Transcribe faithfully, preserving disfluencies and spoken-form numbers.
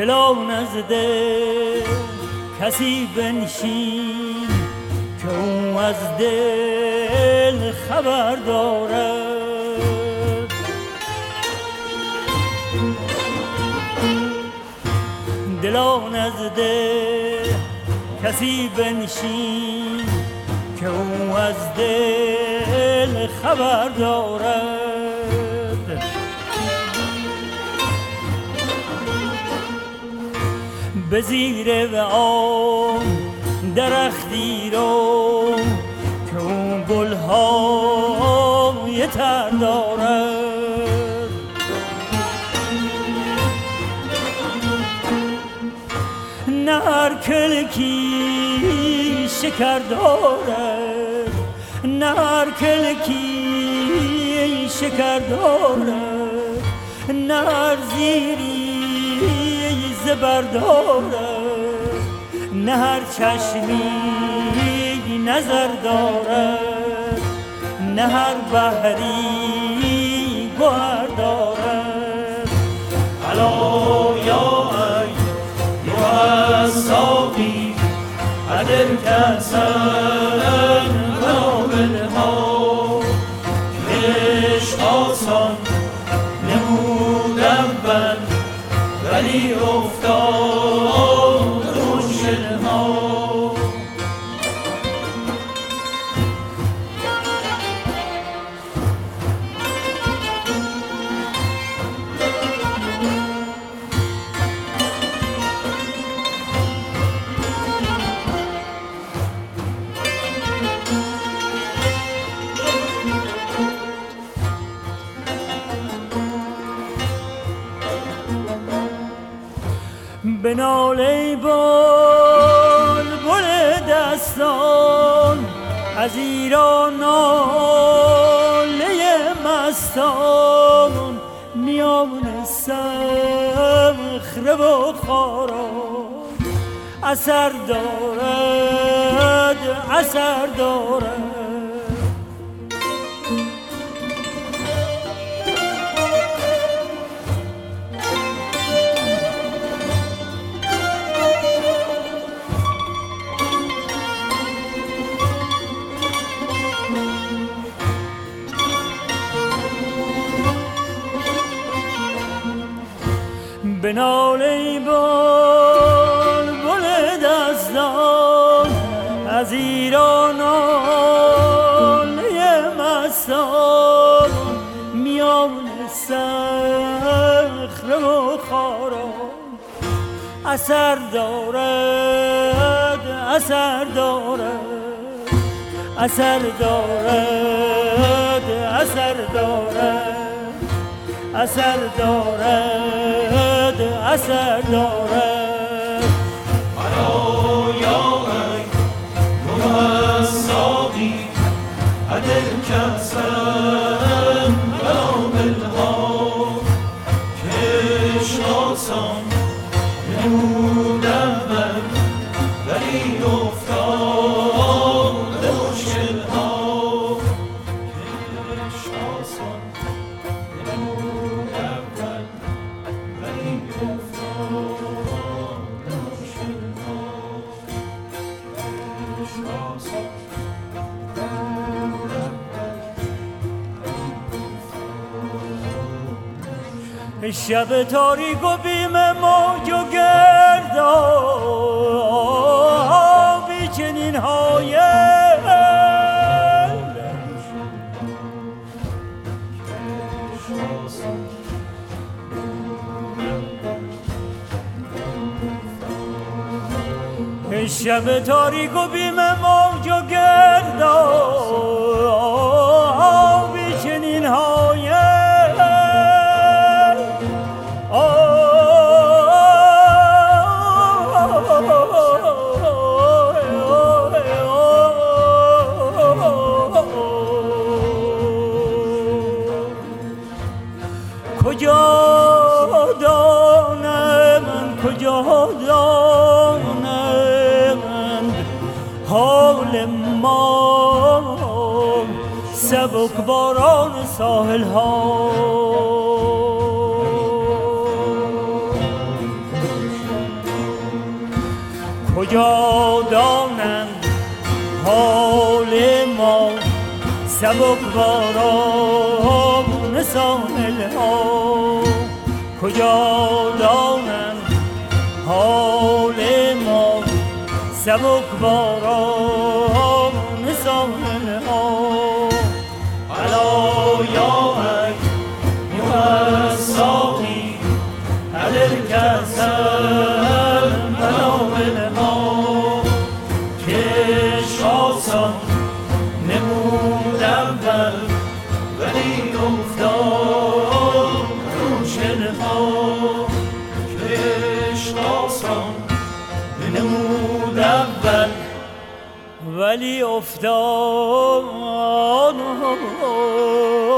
دلا نزد کسی بنشین که او از دل خبر دارد. دلا نزد کسی بنشین که او از دل خبر دارد. به زیر و آن درختی رو که اون گلهای تر دارد. نه هر کلکی شکر دارد، نه هر کلکی شکر دارد، نه هر زیری زبر دارد، نه هر چشمی نظر دارد، نه هر بحری گوهر دارد. الا یا ای یا ساقی قدر کسن قابل ها کش آسان نمودم بند ولی افتاد مشکل ها. به ناله بلبل دستان از ایران ناله مستان میان صخره و خاران اثر دارد، اثر دارد. به ناله بلبل دستان از ایران ناله مستان میان صخره و خاران اثر دارد، اثر دارد، اثر دارد، اثر دارد، اثر دارد، اثر دارد. الا یا ای یا ساقی قدر کسن قابل ها کش آسان نمودم من ولی افتاد مشکل ها. کش آسان نمودم من ولی افتاد مشکل ها. کش آسان شب تاریک و بیم موج و گردابی چنین های شب تاریک و بیم موج و گردابی چنین های کجا دانم، کجا دانم حال ما سبکباران ساحل ها. کجا دانند حال ما سبکباران ساحل ها، کجا دانند حال ما سبکباران ساحل ها. الا یا ای یوساقی علیل کسر منامل ها، کش آسان نمود اول ولی افتاد روشن ها، کش آسان نمود اول ولی افتاد